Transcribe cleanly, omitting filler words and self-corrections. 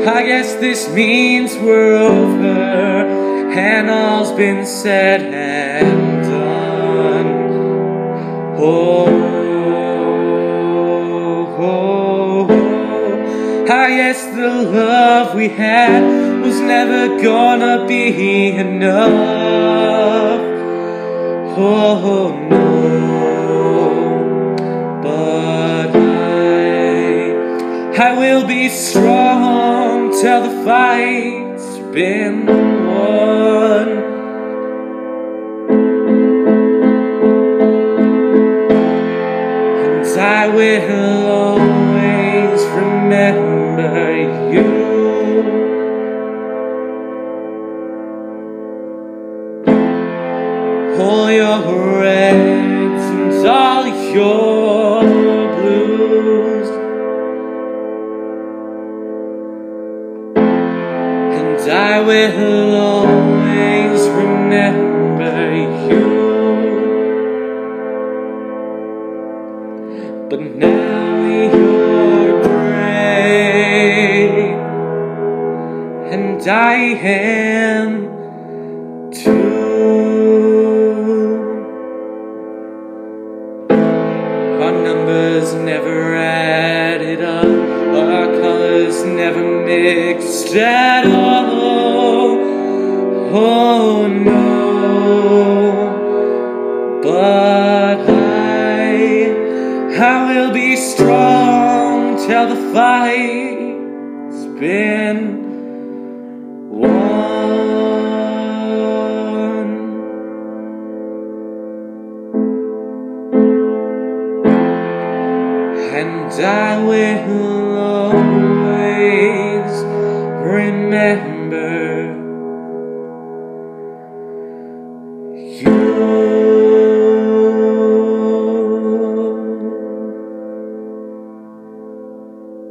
I guess this means we're over, and all's been said and done. Oh, oh, oh. I guess the love we had was never gonna be enough. Oh no, but I will be strong till the fight's been won. And I will always remember you. All your reds and all your blues, and I will always remember you. But now you're gray, and I am too. Our numbers never added up, our colors never mixed at all. Oh no, but I will be strong till the fight's been won. And I will always remember you.